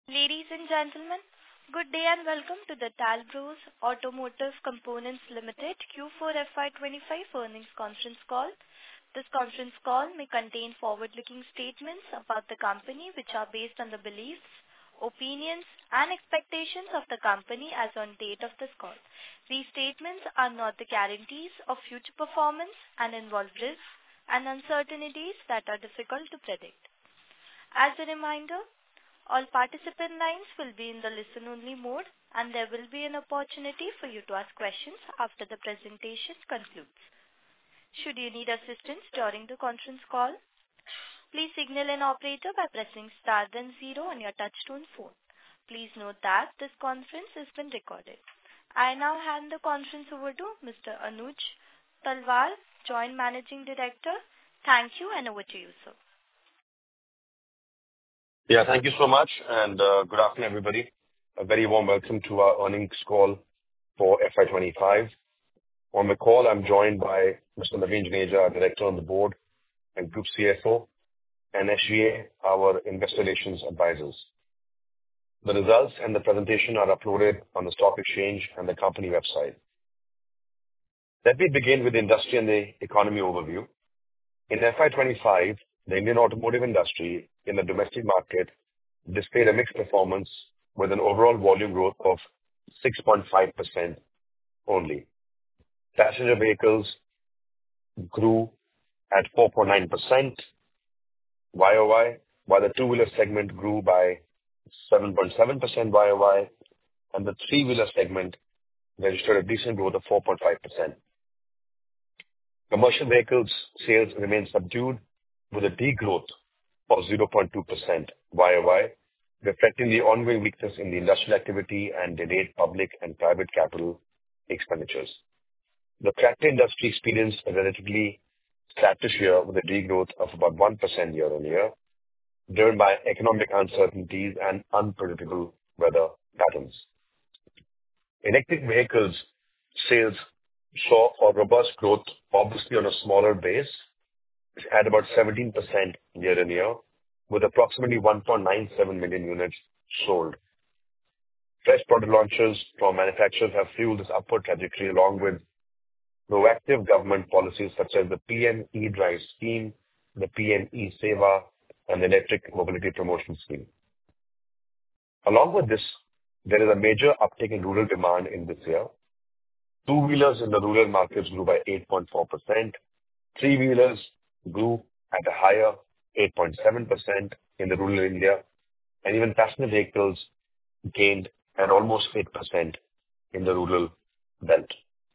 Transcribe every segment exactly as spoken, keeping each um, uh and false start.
Ladies and gentlemen, good day and welcome to the Talbros Automotive Components Limited Q four F Y twenty-five earnings conference call. This conference call may contain forward-looking statements about the company which are based on the beliefs, opinions and expectations of the company as on date of this call. These statements are not the guarantees of future performance and involve risks and uncertainties that are difficult to predict. As a reminder, all participant lines will be in the listen-only mode, and there will be an opportunity for you to ask questions after the presentation concludes. Should you need assistance during the conference call, please signal an operator by pressing star then zero on your touchtone phone. Please note that this conference has been recorded. I now hand the conference over to Mister Anuj Talwar, Joint Managing Director. Thank you, and over to you, sir. Yeah, thank you so much, and uh, good afternoon, everybody. A very warm welcome to our earnings call for F Y twenty-five. On the call, I'm joined by Mister Naveen Juneja, our Director on the board and Group C F O, and S G A, our Investor Relations Advisors. The results and the presentation are uploaded on the stock exchange and the company website. Let me begin with the industry and the economy overview. In F Y twenty-five, the Indian automotive industry in the domestic market displayed a mixed performance with an overall volume growth of six point five percent only. Passenger vehicles grew at four point nine percent Y O Y, while the two-wheeler segment grew by seven point seven percent Y O Y, and the three-wheeler segment registered a decent growth of four point five percent. Commercial vehicles sales remained subdued with a degrowth of zero point two percent Y O Y, reflecting the ongoing weakness in the industrial activity and delayed public and private capital expenditures. The tractor industry experienced a relatively flattish year with a degrowth of about one percent year-on-year, driven by economic uncertainties and unpredictable weather patterns. Electric vehicles sales saw a robust growth, obviously on a smaller base, at about seventeen percent year-on-year, with approximately one point nine seven million units sold. Fresh product launches from manufacturers have fueled this upward trajectory, along with proactive government policies such as the P M E-Drive scheme, the P M E-Seva, and the Electric Mobility Promotion Scheme. Along with this, there is a major uptick in rural demand in this year. Two-wheelers in the rural markets grew by eight point four percent. Three-wheelers grew at a higher eight point seven percent in the rural India, and even passenger vehicles gained at almost eight percent in the rural belt.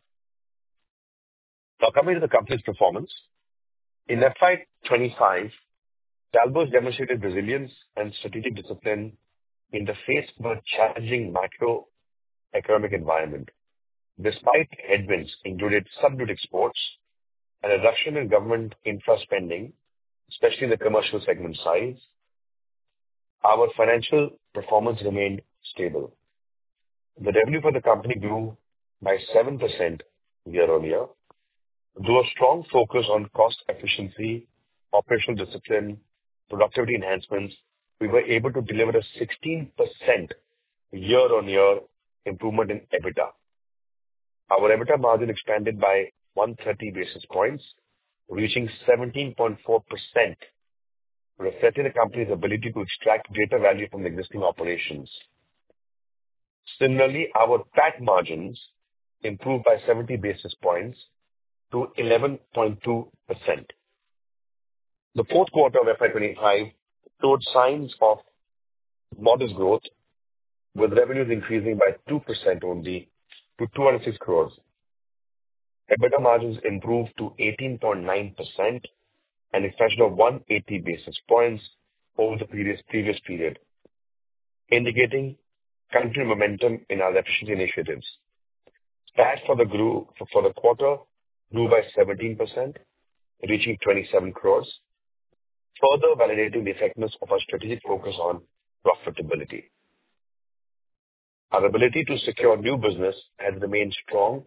Now, coming to the company's performance, in F Y twenty-five, Talbros demonstrated resilience and strategic discipline in the face of a challenging macroeconomic environment. Despite headwinds included subdued exports, a reduction in government infra spending, especially in the commercial segment size, our financial performance remained stable. The revenue for the company grew by seven percent year-on-year. Through a strong focus on cost efficiency, operational discipline, productivity enhancements, we were able to deliver a sixteen percent year-on-year improvement in EBITDA. Our EBITDA margin expanded by one hundred thirty basis points, reaching seventeen point four percent, reflecting the company's ability to extract greater value from the existing operations. Similarly, our P A T margins improved by seventy basis points to eleven point two percent. The fourth quarter of F Y twenty-five showed signs of modest growth, with revenues increasing by two percent only to two hundred six crores. EBITDA margins improved to eighteen point nine percent, an expansion of one hundred eighty basis points over the previous previous period, indicating continued momentum in our efficiency initiatives. P A T for the grew for the quarter grew by seventeen percent, reaching twenty-seven crores, further validating the effectiveness of our strategic focus on profitability. Our ability to secure new business has remained strong,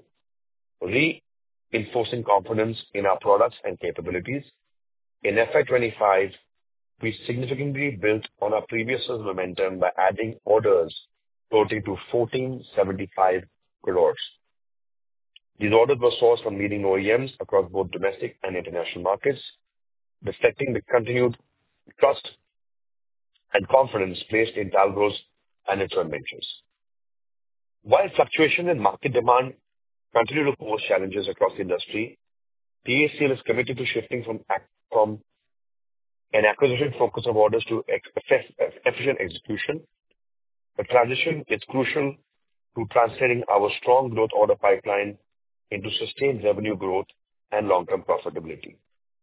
reinforcing confidence in our products and capabilities. In F Y twenty-five, we significantly built on our previous year's momentum by adding orders totaling to fourteen seventy-five crores. These orders were sourced from leading O E Ms across both domestic and international markets, reflecting the continued trust and confidence placed in Talbros and its joint ventures. While fluctuation in market demand continue to pose challenges across the industry, T A C L is committed to shifting from, from an acquisition focus of orders to ex- efficient execution. The transition is crucial to translating our strong growth order pipeline into sustained revenue growth and long-term profitability.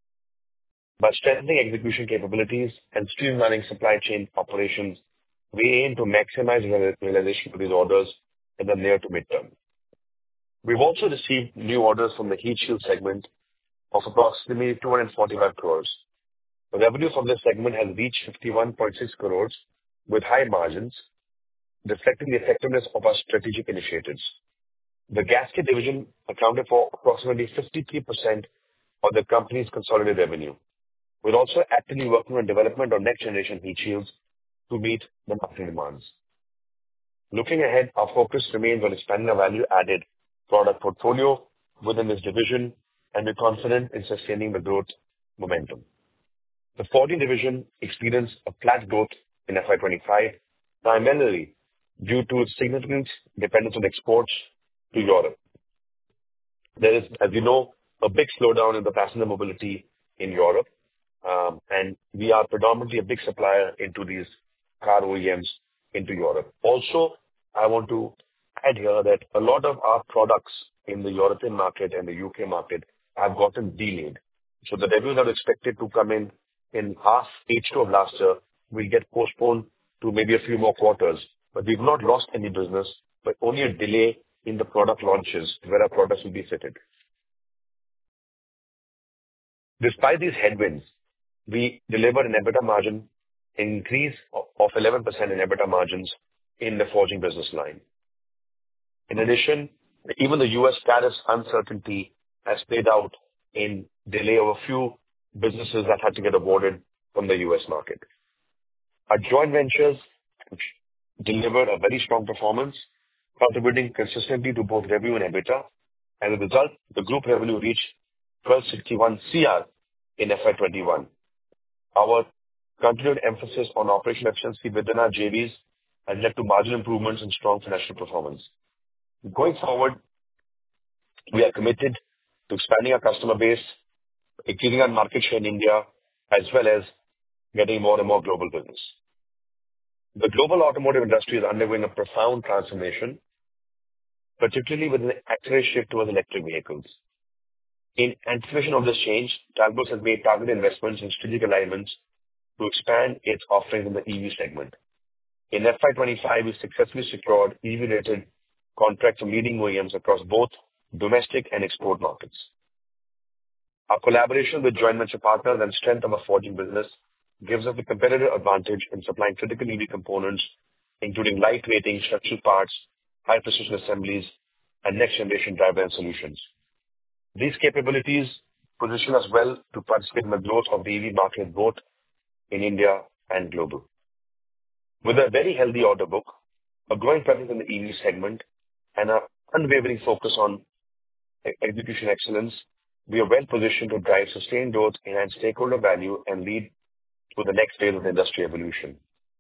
By strengthening execution capabilities and streamlining supply chain operations, we aim to maximize realization of these orders in the near to midterm. We've also received new orders from the heat shield segment of approximately two hundred forty-five crores. The revenue from this segment has reached fifty-one point six crores with high margins, reflecting the effectiveness of our strategic initiatives. The gasket division accounted for approximately fifty-three percent of the company's consolidated revenue. We're also actively working on development of next-generation heat shields to meet the market demands. Looking ahead, our focus remains on expanding our value-added product portfolio within this division, and we're confident in sustaining the growth momentum. The forging division experienced a flat growth in F Y twenty-five, primarily due to its significant dependence on exports to Europe. There is, as you know, a big slowdown in the passenger mobility in Europe, um, and we are predominantly a big supplier into these car O E Ms into Europe. Also, I want to add here that a lot of our products in the European market and the U K market have gotten delayed. So the revenues are expected to come in in half H two of last year will get postponed to maybe a few more quarters. But we've not lost any business, but only a delay in the product launches where our products will be fitted. Despite these headwinds, we delivered an EBITDA margin increase of eleven percent in EBITDA margins in the forging business line. In addition, even the U S tariffs uncertainty has played out in delay of a few businesses that had to get awarded from the U S market. Our joint ventures delivered a very strong performance, contributing consistently to both revenue and EBITDA. As a result, the group revenue reached twelve sixty-one crore in F Y twenty-one. Our continued emphasis on operational efficiency within our J Vs has led to margin improvements and strong financial performance. Going forward, we are committed to expanding our customer base, increasing our market share in India, as well as getting more and more global business. The global automotive industry is undergoing a profound transformation, particularly with an accelerated shift towards electric vehicles. In anticipation of this change, Talbros has made targeted investments in strategic alignments to expand its offerings in the E V segment. In F Y twenty-five, we successfully secured E V-related contracts from leading O E Ms across both domestic and export markets. Our collaboration with joint venture partners and strength of our forging business gives us a competitive advantage in supplying critical E V components, including lightweighting, structural parts, high-precision assemblies, and next-generation driveline solutions. These capabilities position us well to participate in the growth of the E V market both in India and global. With a very healthy order book, a growing presence in the E V segment, and an unwavering focus on execution excellence, we are well positioned to drive sustained growth, enhance stakeholder value, and lead to the next phase of the industry evolution.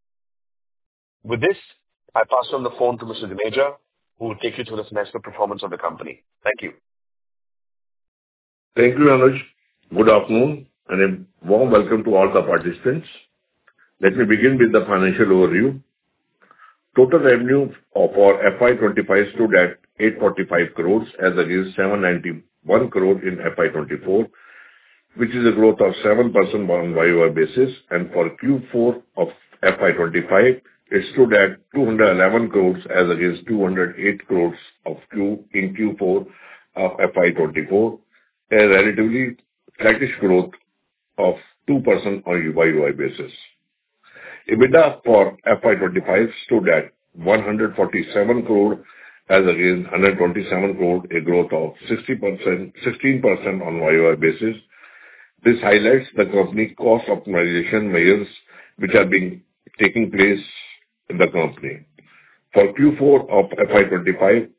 With this, I pass on the phone to Mister Juneja, who will take you through the financial performance of the company. Thank you. Thank you, Anuj. Good afternoon and a warm welcome to all the participants. Let me begin with the financial overview. Total revenue for F Y twenty-five stood at eight hundred forty-five crores as against seven hundred ninety-one crores in F Y twenty-four, which is a growth of seven percent on Y O Y basis. And for Q four of F Y twenty-five, it stood at two hundred eleven crores as against two hundred eight crores of Q in Q four of F Y twenty-four, a relatively flattish growth of two percent on Y O Y basis. EBITDA for F Y twenty-five stood at one hundred forty-seven crore as against one hundred twenty-seven crore, a growth of sixty percent, sixteen percent on Y O Y basis. This highlights the company cost optimization measures which are being taking place in the company. For Q four of F Y twenty-five,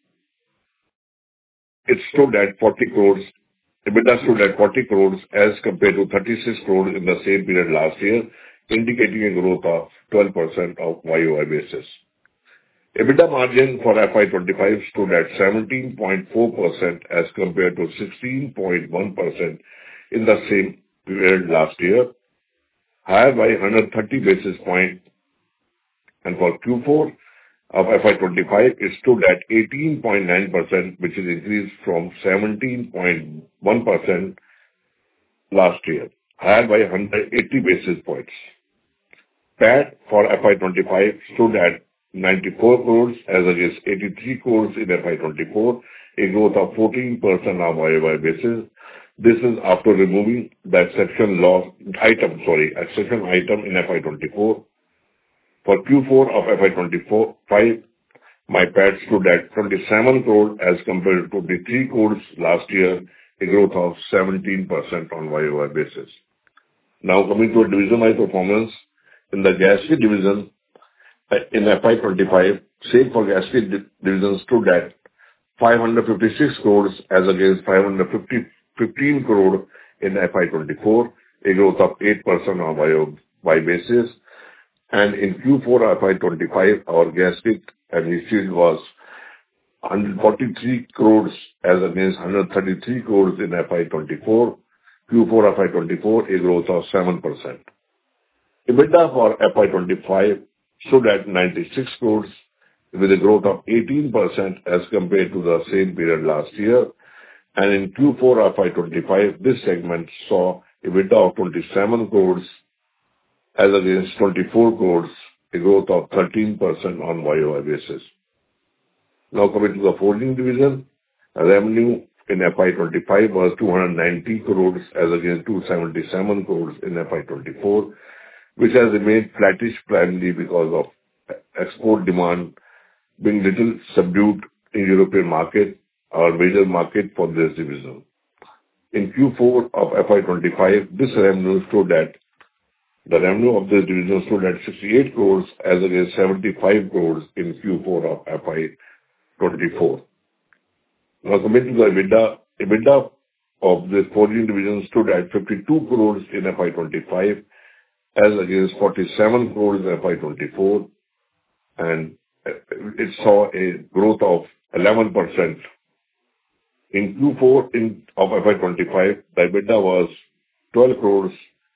it stood at forty crores. EBITDA stood at forty crores as compared to thirty-six crores in the same period last year, indicating a growth of twelve percent of Y O Y basis. EBITDA margin for F Y twenty-five stood at seventeen point four percent as compared to sixteen point one percent in the same period last year, higher by one hundred thirty basis points. And for Q four of F Y twenty-five, it stood at eighteen point nine percent, which is increased from seventeen point one percent last year, higher by one hundred eighty basis points. P A T for F Y twenty-five stood at ninety-four crores as against eighty-three crores in F Y twenty-four, a growth of fourteen percent on Y O Y basis. This is after removing the exception loss item, sorry, exception item in F Y twenty-four. For Q four of F Y twenty-five, my P A T stood at twenty-seven crores as compared to twenty-three crores last year, a growth of seventeen percent on Y O Y basis. Now coming to a division-wise performance, in the Gasket division, in F Y twenty-five, sale for Gasket division stood at five hundred fifty-six crores as against five hundred fifteen crores in F Y twenty-four, a growth of eight percent on Y O Y basis. And in Q four of F Y twenty-five, our Gasket and Shield was one hundred forty-three crores as against one hundred thirty-three crores in F Y twenty-four. Q four F Y twenty-four, a growth of seven percent. EBITDA for F Y twenty-five stood at ninety-six crores with a growth of eighteen percent as compared to the same period last year. And in Q four of F Y twenty-five, this segment saw EBITDA of twenty-seven crores as against twenty-four crores, a growth of thirteen percent on Y O Y basis. Now coming to the Forging division, revenue in F Y twenty-five was two hundred ninety crores as against two hundred seventy-seven crores in F Y twenty-four, which has remained flattish primarily because of export demand being little subdued in European market, our major market for this division. In Q four of F Y twenty-five, this revenue stood at The revenue of this division stood at sixty-eight crores as against seventy-five crores in Q four of F Y twenty-four. Now coming to the EBITDA, EBITDA of this Forging division stood at fifty-two crores in F Y twenty-five as against forty-seven crores in F Y twenty-four, and it saw a growth of eleven percent. In Q four in, of F Y twenty-five, the EBITDA was twelve crores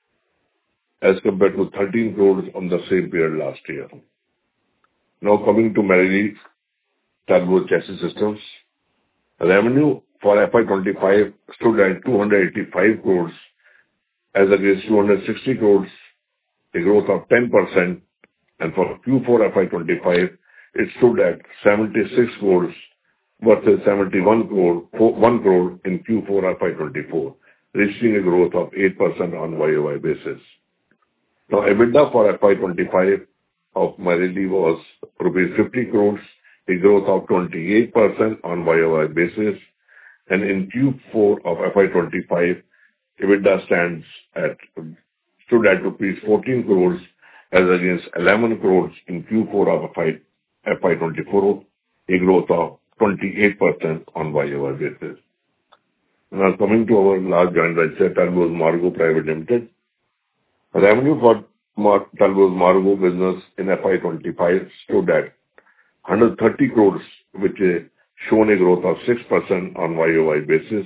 as compared to thirteen crores on the same period last year. Now coming to Marelli Tugboat Chassis Systems, revenue for F Y twenty-five stood at two hundred eighty-five crores as against two hundred sixty crores, a growth of ten percent, and for Q four F Y twenty-five, it stood at seventy-six crores versus seventy-one crore, one crore in Q four F Y twenty-four, reaching a growth of eight percent on Y O Y basis. Now, EBITDA for F Y twenty-five of Marelli was rupees fifty crores, a growth of twenty-eight percent on Y O Y basis, and in Q four of F Y twenty-five, EBITDA stands at stood at rupees fourteen crores as against eleven crores in Q four of F Y twenty-four, a growth of twenty-eight percent on Y O Y basis. Now, coming to our large joint venture, Talbot Margo Private Limited. Revenue for Mar- Talbot Margo business in F Y twenty-five stood at one hundred thirty crores, which has shown a growth of six percent on Y O Y basis.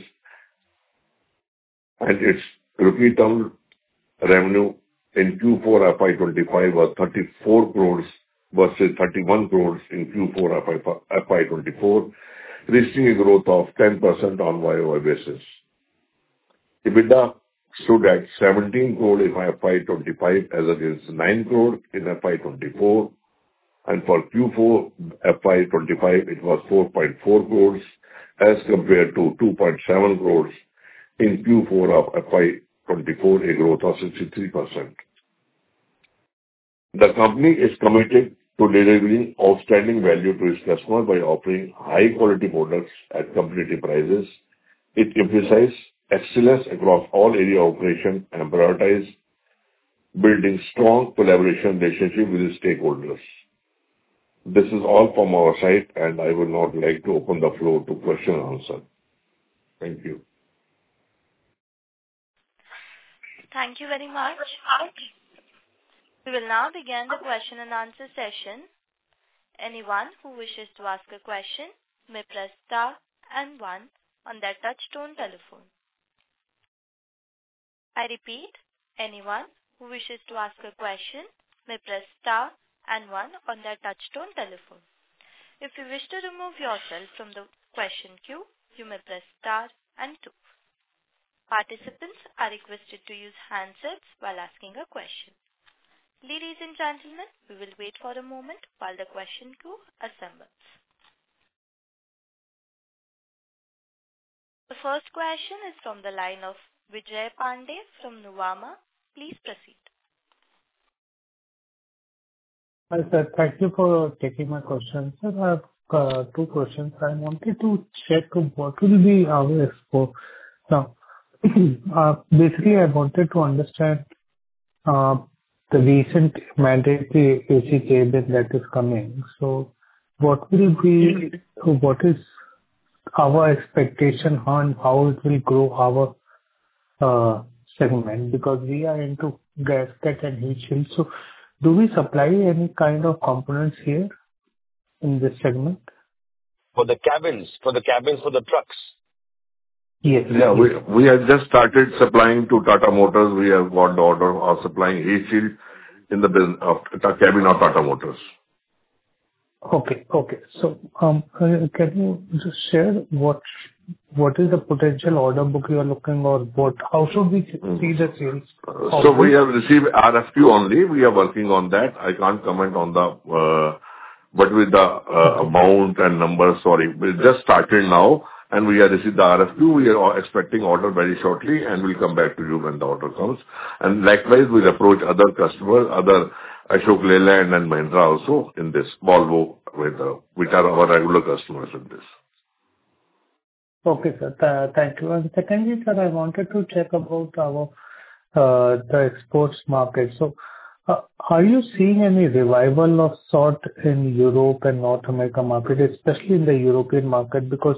And its rupee term revenue in Q four F Y twenty-five was thirty-four crores versus thirty-one crores in Q four F Y twenty-four, reaching a growth of ten percent on Y O Y basis. EBITDA stood at seventeen crore in F Y twenty-five as against nine crore in F Y twenty-four, and for Q four F Y twenty-five it was four point four crores as compared to two point seven crores in Q four of F Y twenty-four, a growth of sixty-three percent. The company is committed to delivering outstanding value to its customer by offering high quality products at competitive prices. It emphasizes excellence across all area of operation and prioritize building strong collaboration relationship with the stakeholders. This is all from our side, and I would now like to open the floor to question and answer. Thank you. Thank you very much. We will now begin the question and answer session. Anyone who wishes to ask a question may press star and one on their touch-tone telephone. I repeat, anyone who wishes to ask a question may press star and one on their touch-tone telephone. If you wish to remove yourself from the question queue, you may press star and two. Participants are requested to use handsets while asking a question. Ladies and gentlemen, we will wait for a moment while the question queue assembles. The first question is from the line of Vijay Pandey from Nuvama. Please proceed. Hi, sir. Thank you for taking my question. Sir, I have uh, two questions. I wanted to check what will be our export. Now, uh, basically, I wanted to understand uh, the recent mandatory A C cabin that is coming. So, what will be, what is our expectation on how it will grow our uh, segment? Because we are into gasket and heat shield. So, do we supply any kind of components here in this segment? For the cabins, for the cabins for the trucks. Yes. Yeah, we we have just started supplying to Tata Motors. We have got the order of supplying heat shield in the business of the cabin of Tata Motors. Okay. Okay. So, um, uh, can you just share what what is the potential order book you are looking, or what, how should we see the sales? So we have received R F Q only. We are working on that. I can't comment on the, uh, but with the uh, amount and numbers, sorry. We just started now, and we have received the R F Q. We are expecting order very shortly, and we'll come back to you when the order comes. And likewise, we'll approach other customers, other Ashok Leyland and Mahindra also in this, Volvo, with, uh, which are our regular customers in this. Okay, sir. Th- Thank you. And secondly, sir, I wanted to check about our uh, the exports market. So, uh, are you seeing any revival of sort in Europe and North America market, especially in the European market? Because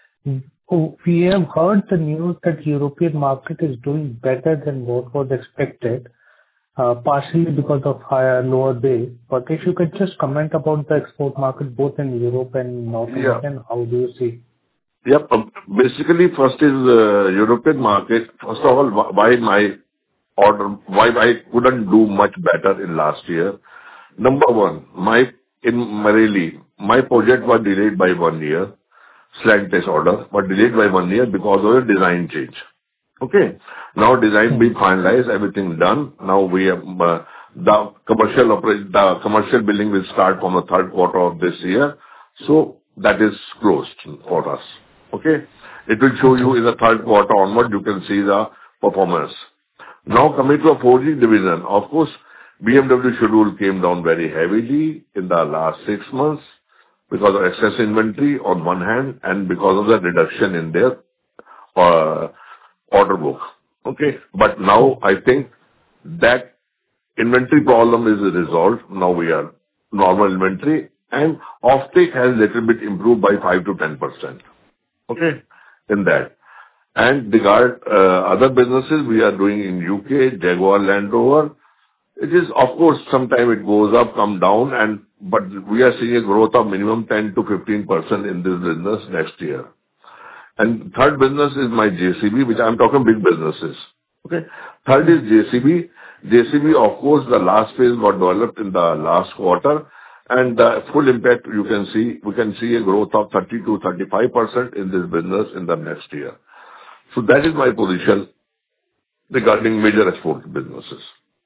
we have heard the news that European market is doing better than what was expected, uh, partially because of higher, lower base. But if you could just comment about the export market, both in Europe and North Yeah. America, and how do you see? Yep. um, Basically, first is uh, European market. First of all, wh- why my order, why I couldn't do much better in last year. Number one, my in Marelli, my project was delayed by one year. Slant test order, but delayed by one year because of a design change. Okay? Now design being finalized, everything done. Now we have uh, the commercial operation, the commercial billing will start from the third quarter of this year. So that is closed for us. Okay? It will show you in the third quarter onward, you can see the performance. Now coming to a forging division, of course, B M W schedule came down very heavily in the last six months because of excess inventory on one hand and because of the reduction in their uh, order book. Okay? But now I think that inventory problem is resolved. Now we are normal inventory, and offtake has little bit improved by five to ten percent. Okay? In that. And regard uh, other businesses we are doing in U K, Jaguar Land Rover, it is, of course, sometime it goes up, come down, and but we are seeing a growth of minimum ten to fifteen percent in this business next year. And third business is my J C B, which I'm talking big businesses. Okay? Third is J C B. J C B, of course, the last phase got developed in the last quarter, and the full impact you can see, we can see a growth of thirty to thirty-five percent in this business in the next year. So that is my position regarding major export businesses.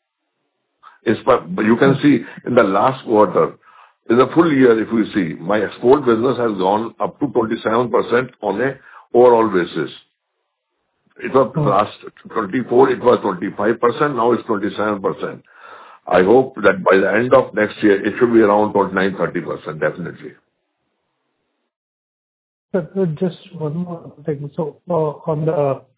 Is per- but you can see in the last quarter, in the full year, if you see, my export business has gone up to twenty-seven percent on a overall basis. It was last twenty-four, it was twenty-five percent, now it's twenty-seven percent. I hope that by the end of next year, it should be around twenty-nine, thirty percent, definitely. Sir, sir, just one more thing. So, uh, on the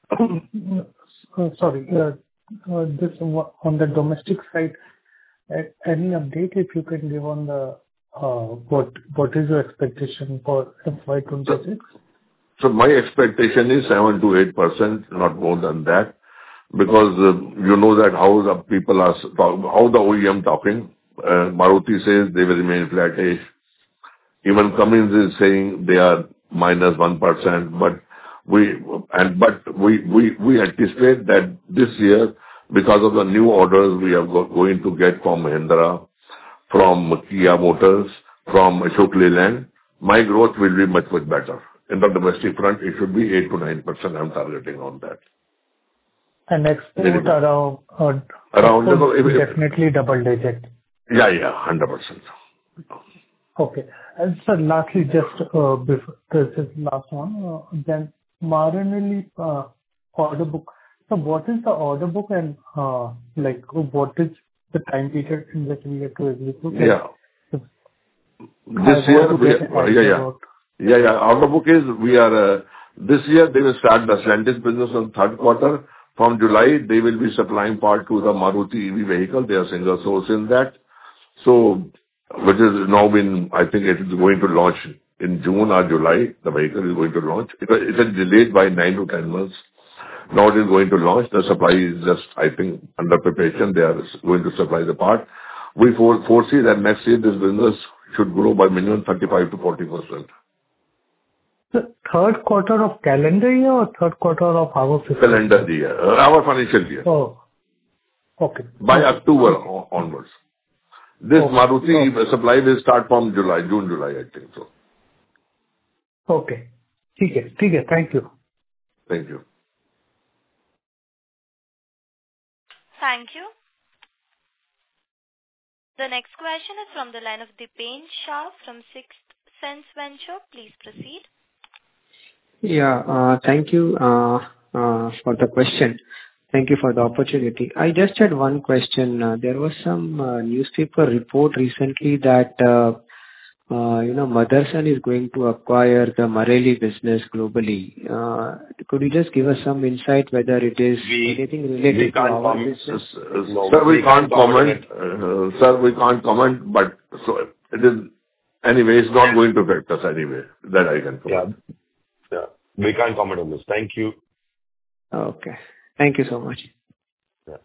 uh, sorry, uh, uh, this wa- on the domestic side, a- any update if you can give on the uh, what what is your expectation for F Y So twenty-six? so my expectation is seven to eight percent, not more than that, because uh, you know that how the people are s- talk- how the O E M talking. Uh, Maruti says they will remain flattish. Even Cummins is saying they are minus one percent, but we and but we we we anticipate that this year, because of the new orders we are go- going to get from Mahindra, from Kia Motors, from Ashok Leyland, my growth will be much, much better. In the domestic front, it should be eight to nine percent. I'm targeting on that. And export Minimum. around, uh, Around, you know, export if- if- definitely double digit. yeah, yeah, one hundred percent. Okay. And sir, lastly, just uh, before this is last one, uh, then Maranelli uh, order book. So what is the order book and uh, like what is the time period in which we have to execute? And Yeah. if I This year, want to we get an are, yeah, idea yeah. about. Yeah, yeah. Order book is, we are, uh, this year they will start the Stellantis business on third quarter. From July, they will be supplying part to the Maruti E V vehicle. They are single source in that. So, which is now been, I think it is going to launch in June or July, the vehicle is going to launch. It was, it is delayed by nine to ten months. Now it is going to launch. The supply is just, I think, under preparation. They are going to supply the part. We fore- foresee that next year this business should grow by minimum thirty-five to forty percent. The third quarter of calendar year or third quarter of our fiscal year? Calendar year, uh, our financial year, Oh, okay. by Okay. October o- onwards. This Okay. Maruti Okay. supply will start from July, June, July, I think so. Okay. ठीक है, ठीक है. Thank you. Thank you. Thank you. The next question is from the line of Dipen Shah from Sixth Sense Venture. Please proceed. Yeah, uh, thank you uh, uh, for the question. Thank you for the opportunity. I just had one question. Uh, There was some uh, newspaper report recently that, uh, uh, you know, Motherson is going to acquire the Marelli business globally. Uh, Could you just give us some insight whether it is We anything we related to can't our comment. business? No, Sir, we we can't can't comment. comment. uh, Sir, we can't comment, but so it is... Anyway, it's not going to affect us anyway. That I can Yeah. comment. Yeah. We can't comment on this. Thank you. Okay. Thank you so much. Yeah.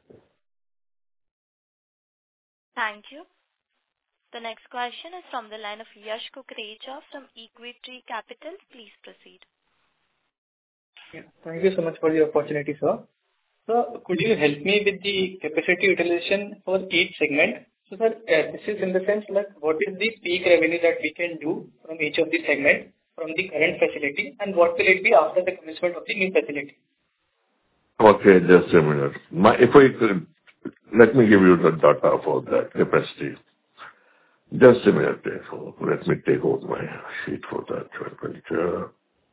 Thank you. The next question is from the line of Yash Kukreja from Equity Capital. Please proceed. Yeah. Thank you so much for the opportunity, sir. So could you help me with the capacity utilization for each segment? So, sir, uh, this is in the sense like what is the peak revenue that we can do from each of the segment from the current facility, and what will it be after the commencement of the new facility? Okay, just a minute. My, if I could, let me give you the data for that capacity. Just a minute. So let me take out my sheet for that expenditure.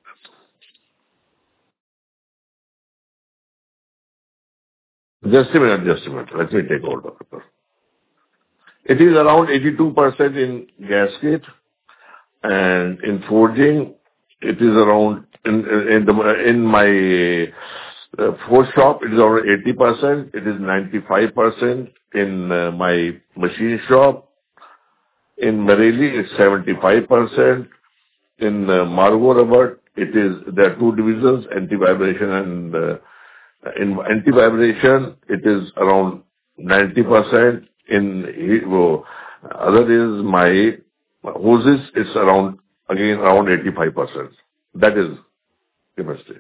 Just a minute, just a minute. Let me take out the paper. It is around eighty-two percent in gasket, and in forging, it is around, in in the in my uh, forge shop, it is around eighty percent. It is ninety-five percent in uh, my machine shop. In Marelli, it's seventy-five percent. In uh, Margo Rubber, it is, there are two divisions, anti-vibration and uh, in anti-vibration, it is around ninety percent. In Hero, other is my hoses, it's around, again, around eighty-five percent. That is chemistry.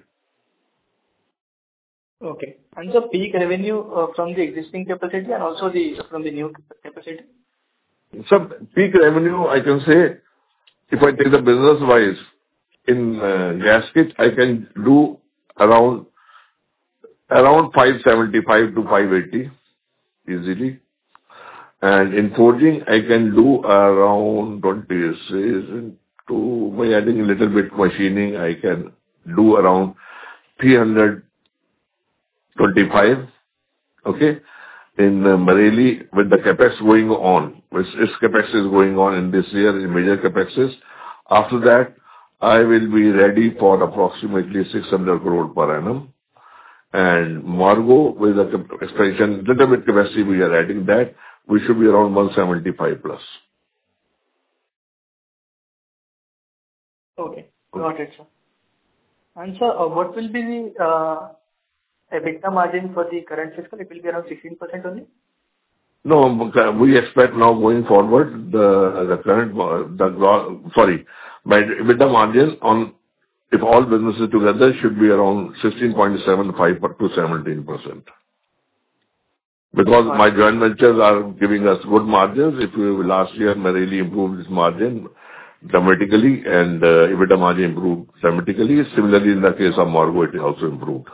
Okay. And so peak revenue uh, from the existing capacity and also the from the new capacity? So peak revenue, I can say, if I take the business-wise, in uh, gasket, I can do around around five seventy-five to five eighty easily. And in forging, I can do around twenty, to by adding a little bit machining, I can do around three twenty-five. Okay? In uh, Marelli, with the capex going on, which is capex is going on in this year, in major capexes. After that, I will be ready for approximately six hundred crore per annum. And Margo, with the cap- expansion, little bit capacity we are adding that, we should be around one seventy-five plus. Okay. Got it, sir. And sir, uh, what will be the uh, EBITDA margin for the current fiscal? It will be around sixteen percent only? No, we expect now going forward, the the current, uh, the gro- sorry, by EBITDA margin on, if all businesses together, should be around sixteen point seven five to seventeen percent. Because my joint ventures are giving us good margins. If we last year, Marelli improved its margin dramatically, and uh, EBITDA margin improved dramatically. Similarly, in the case of Margo, it also improved.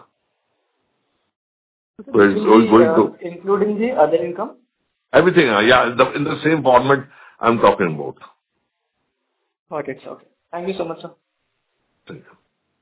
So it's Will going be, going uh, to including the other income? everything, uh, yeah, in the in the same format I'm talking about. Got it, sir. Okay. Thank you so much, sir. Thank you.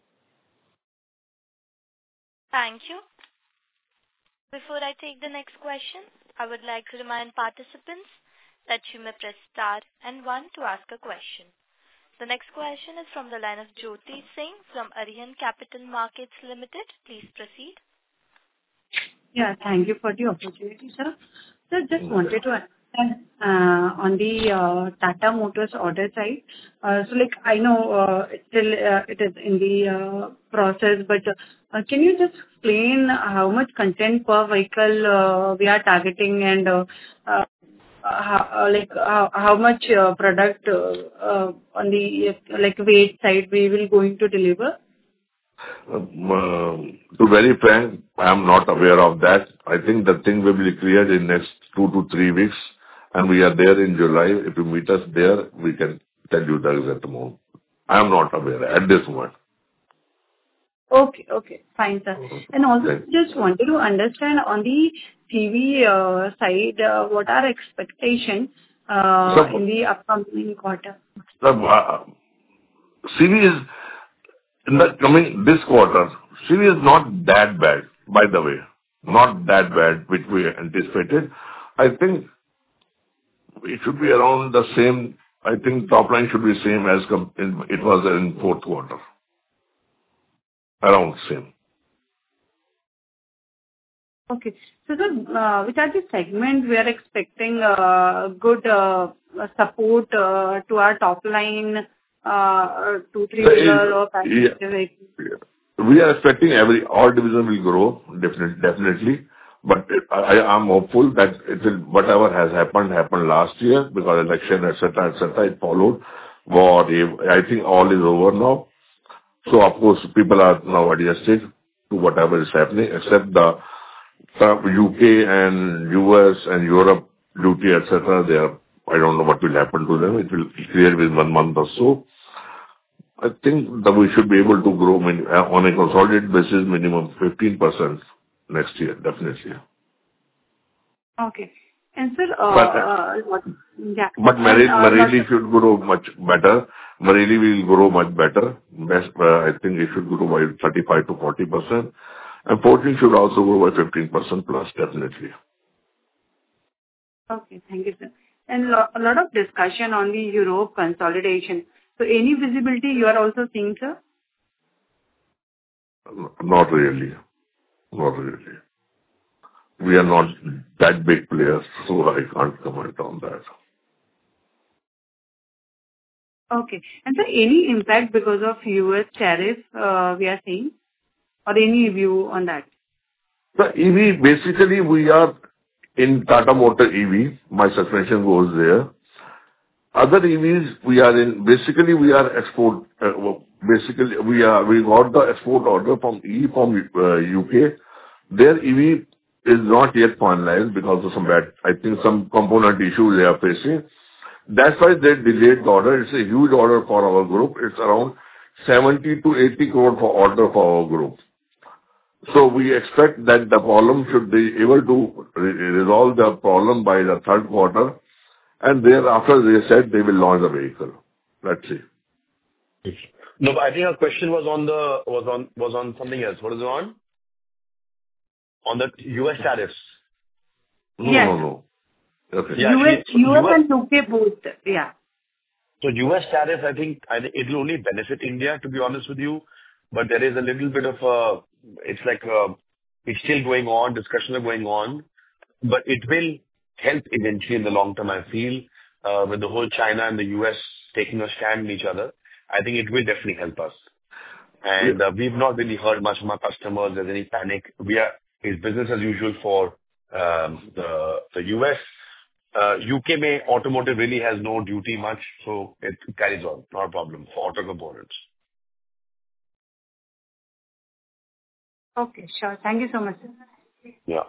Thank you. Before I take the next question, I would like to remind participants that you may press star and one to ask a question. The next question is from the line of Jyoti Singh from Arihant Capital Markets Limited. Please proceed. Yeah, thank you for the opportunity, sir. Sir, just wanted to understand uh, on the uh, Tata Motors order side. Uh, So, like, I know uh, it's still uh, it is in the uh, process, but uh, can you just explain how much content per vehicle uh, we are targeting and uh, uh, how uh, like how how much uh, product uh, uh, on the uh, like weight side we will going to deliver? Um, uh, To very frank, I am not aware of that. I think the thing will be cleared in next two to three weeks, and we are there in July. If you meet us there, we can tell you the exact amount. I am not aware at this moment. Okay, okay. Fine, sir. And also, Thank just wanted to understand on the C V uh, side, uh, what are expectation uh, So, in the upcoming quarter? so, uh, C V is in the coming this quarter, C V is not that bad, by the way. Not that bad, which we anticipated. I think it should be around the same. I think top line should be same as com- in- it was in fourth quarter. Around same. Okay. So, sir, uh, which are the segments we are expecting uh, good uh, support uh, to our top line, uh, two, So, three-wheeler or is- passenger vehicle? yeah. We are expecting every all division will grow, definitely, definitely. But I I am hopeful that it will, whatever has happened, happened last year, because election, et cetera, et cetera, it followed. War, I think all is over now. So of course, people are now adjusted to whatever is happening, except the uh, U K and U S and Europe duty, et cetera. They are, I don't know what will happen to them. It will clear within one month or so. I think that we should be able to grow min- uh, on a consolidated basis, minimum fifteen percent next year, definitely. Okay. And, sir, uh, But uh, what... Yeah. but And, Marelli uh, Marelli lot- should grow much better. Marelli will grow much better. Best, uh, I think it should grow by thirty-five to forty percent. And Forging should also grow by fifteen percent plus, definitely. Okay, thank you, sir. And lo- a lot of discussion on the Europe consolidation. So any visibility you are also seeing, sir? Not really. Not really. We are not that big players, so I can't comment on that. Okay. And sir, any impact because of U S tariff uh, we are seeing, or any view on that? The E V, basically, we are in Tata Motor E V. My suspension goes there. Other E Vs, we are in, basically, we are export, uh, well, basically, we are, we got the export order from E V from uh, U K. Their E V is not yet finalized because of some bad, I think some component issues they are facing. That's why they delayed the order. It's a huge order for our group. It's around seventy to eighty crore for order for our group. So we expect that the problem should be able to re- resolve the problem by the third quarter, and thereafter they said they will launch the vehicle. Let's see. No, but I think our question was on the was on was on something else. What is it on? On the U S tariffs. No, Yes. no, no. Okay. Yeah, U S, actually, U S U S and U K both. Yeah. So U S tariff, I think, I think it will only benefit India, to be honest with you. But there is a little bit of a, it's like a, It's still going on. Discussions are going on. But it will help eventually in the long term, I feel, uh, with the whole China and the U S taking a stand in each other. I think it will definitely help us. And uh, we've not really heard much from our customers. There's any panic. We are It's business as usual for um, the the U S. Uh, U K may automotive really has no duty much, so it carries on. Not a problem for auto components. Okay, sure. Thank you so much, sir. Yeah.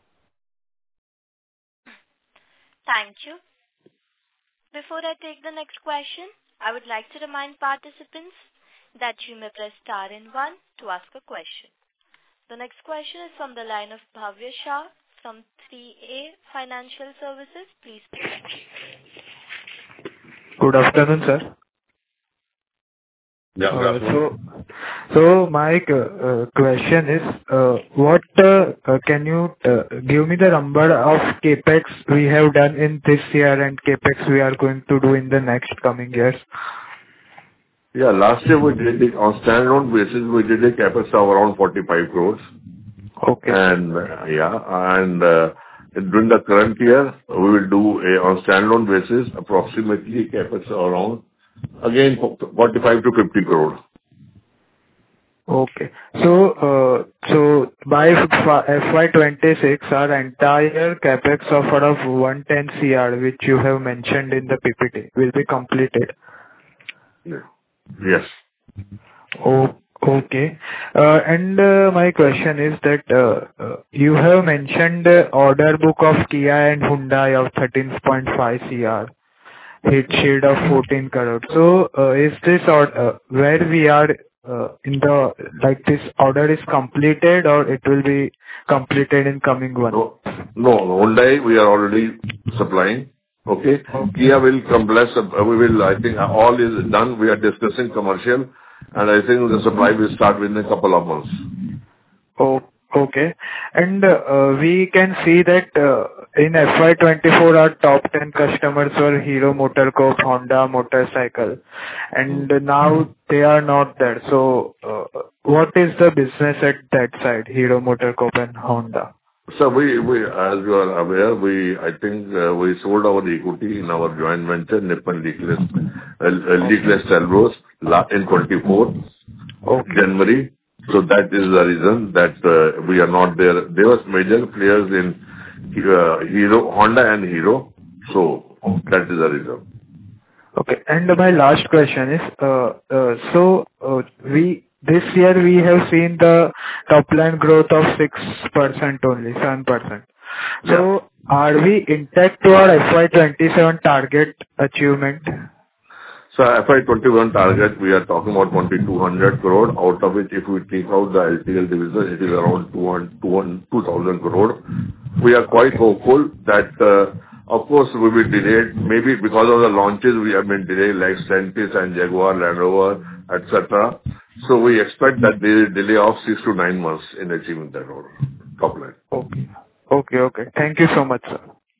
Thank you. Before I take the next question, I would like to remind participants that you may press star and one to ask a question. The next question is from the line of Bhavya Shah from three A Financial Services. Please proceed. Good afternoon, sir. Yeah, Uh, So, so my uh, question is, uh, what uh, uh, can you uh, give me the number of CapEx we have done in this year and CapEx we are going to do in the next coming years? Yeah, last year we did it on standalone basis, we did a CapEx of around forty-five crores. Okay. And uh, yeah, and uh, during the current year, we will do a, on standalone basis, approximately CapEx around, again, forty-five to fifty crore. Okay. So, uh, so by F Y twenty-six, our entire CapEx offer of one hundred ten crore, which you have mentioned in the P P T, will be completed. Yes. Oh, okay. Uh, And uh, my question is that uh, uh, you have mentioned the order book of Kia and Hyundai of thirteen point five crore, hit shield of fourteen crore. So, uh, is this or uh, where we are uh, in the, like, this order is completed or it will be completed in coming one? No, no, Hyundai, we are already supplying. Okay? Kia will come less, uh, we will, I think all is done. We are discussing commercial, and I think the supply will start within a couple of months. Oh, okay. And uh, we can see that uh, in F Y twenty-four, our top ten customers were Hero MotoCorp, Honda Motorcycle, and now they are not there. So, uh, what is the business at that side, Hero MotoCorp and Honda? So we, we, as you are aware, we, I think, uh, we sold our equity in our joint venture, Nippon Leakless, uh, Leakless Talbros, in twenty-four, Okay. January. So that is the reason that uh, we are not there. There was major players in uh, Hero, Honda and Hero. So that is the reason. Okay. And my last question is, uh, uh, so uh, we this year we have seen the top line growth of six percent only, seven percent. So are we intact to our F Y twenty-seven target achievement? So F Y twenty-one target, we are talking about twenty-two hundred crore, out of which if we take out the L T L division, it is around two thousand crore. We are quite hopeful that, uh, of course, we will delay it. Maybe because of the launches we have been delayed, like Sentis and Jaguar, Land Rover, et cetera. So we expect that there is delay of six to nine months in achieving that order, top line. Okay. Okay, okay. Thank you so much, sir.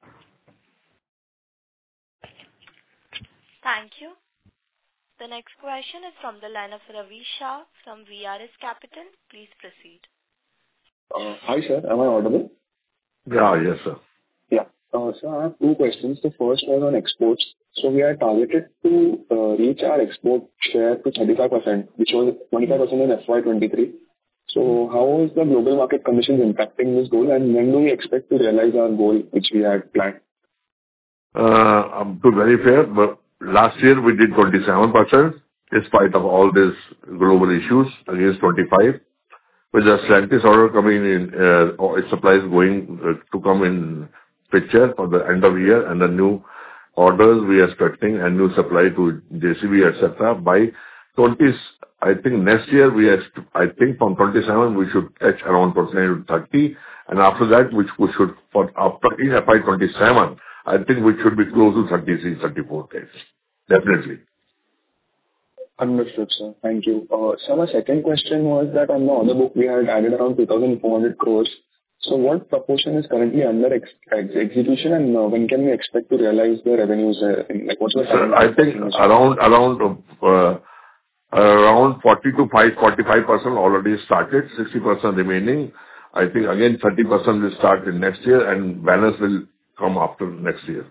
Thank you. The next question is from the line of Ravi Shah from V R S Capital. Please proceed. Uh, Hi, sir. Am I audible? Yeah, yes, sir. Yeah. Uh, So I have two questions. The first was on exports. So we are targeted to uh, reach our export share to thirty-five percent, which was twenty-five percent in F Y twenty-three. So how is the global market conditions impacting this goal, and when do we expect to realize our goal, which we had planned? Uh, um, To be very fair, but last year we did twenty-seven percent, in spite of all these global issues, against twenty-five. With the Sentis order coming in, uh, or its supplies going uh, to come in picture for the end of the year, and the new orders we are expecting and new supply to J C B, et cetera, by twenty, I think next year we are, I think from twenty-seven we should touch around percent to thirty, and after that, which we should, for after in F Y twenty-seven, I think we should be close to thirty-three, thirty-four days. Definitely. Understood, sir. Thank you. Uh, So my second question was that on the order book, we had added around two thousand four hundred crores. So what proportion is currently under ex- ex- execution, and uh, when can we expect to realize the revenues? Uh, in, like, what's the Sir, I think around around uh, around forty to forty-five percent already started, sixty percent remaining. I think again, thirty percent will start in next year, and balance will come after next year.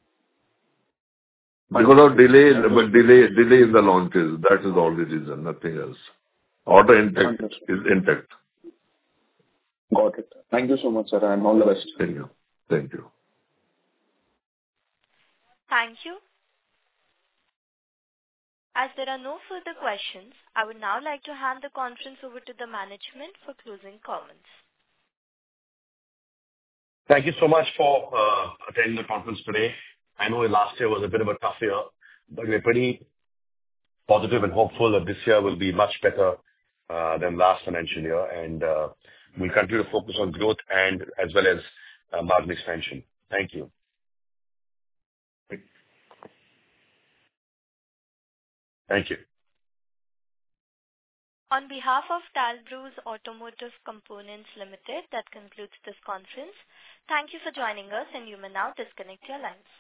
Because of delay, but delay, delay in the launches, that is the only reason, nothing else. Order intake is intact. Got it. Thank you so much, sir, and all the best. Thank you. Thank you. Thank you. As there are no further questions, I would now like to hand the conference over to the management for closing comments. Thank you so much for uh, attending the conference today. I know last year was a bit of a tough year, but we're pretty positive and hopeful that this year will be much better uh, than last financial year, and uh, we'll continue to focus on growth and as well as uh, margin expansion. Thank you. Thank you. On behalf of Talbros Automotive Components Limited, that concludes this conference. Thank you for joining us, and you may now disconnect your lines.